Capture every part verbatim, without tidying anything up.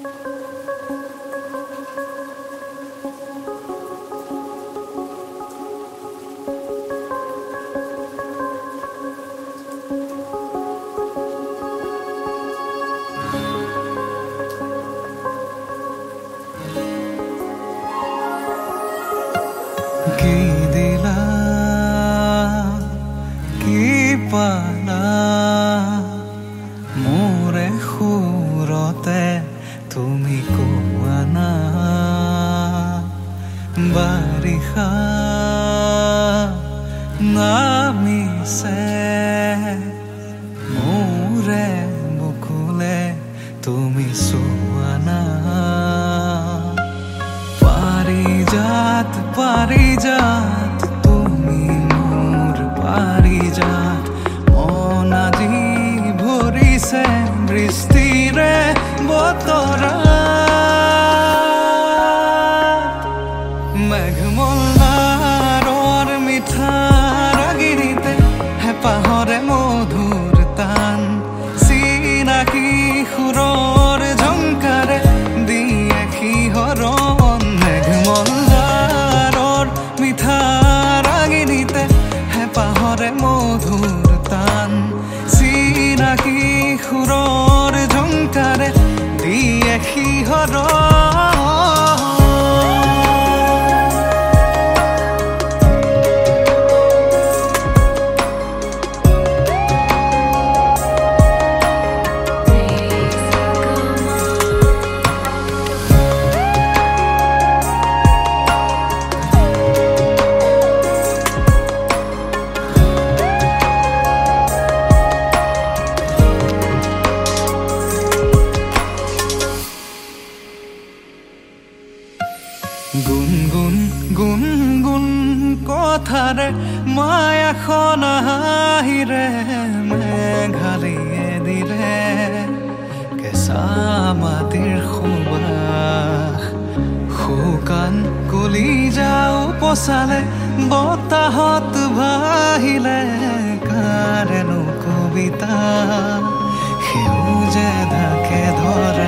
কি দিলা কি পালা মোৰে সুৰতে তুমি কোৱা না বাৰিষা নামিছে মোৰে বুকুলে তুমি চোৱা না পাৰিজাত পাৰিজাত তুমি মোৰ পাৰিজাত মন আজি ভৰিছে বৃষ্টিৰে বতৰাত মেঘমল্লাৰৰ মিঠা ৰাগিনীতে হেঁপাহৰে মধুৰ তান চিনাকি সুৰৰ ঝংকাৰে দিয়ে শিহৰণ মেঘমল্লাৰৰ মিঠা ৰাগিনীতে হেঁপাহৰে মধুৰ তান চিনাকি সুৰৰ ঝংকাৰে দিয়ে শিহৰণ গুণ গুণ গুণ গুণ কথাৰে মায়াখন আহিৰে মেঘালিয়ে দিলে কেঁচা মাটিৰ সুবাস শুকান কলিজা উপচালে বতাহত ভাহিলে কাৰেনো কবিতা সেউজে ঢাকে ধৰা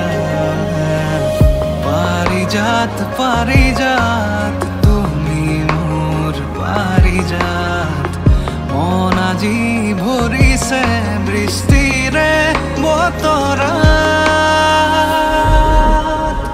পারিজাত পারিজাত তুমি মোর পারিজাত মন আজি ভরিছে বৃষ্টিরে বতরাত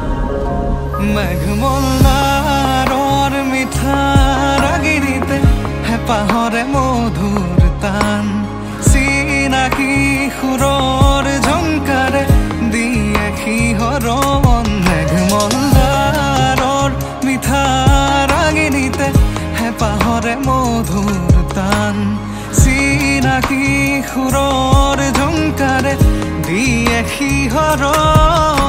মেঘমল্লাৰৰ মিঠা ৰাগিনীতে হেঁপাহৰে মধুৰ তান চিনাকি সুৰৰ ঝংকাৰে দিয়ে শিহৰণ মেঘমল্লাৰৰ মিঠা ৰাগিনীতে হেঁপাহৰে মধুৰ তান চিনাকি সুৰৰ ঝংকাৰে দিয়ে শিহৰণ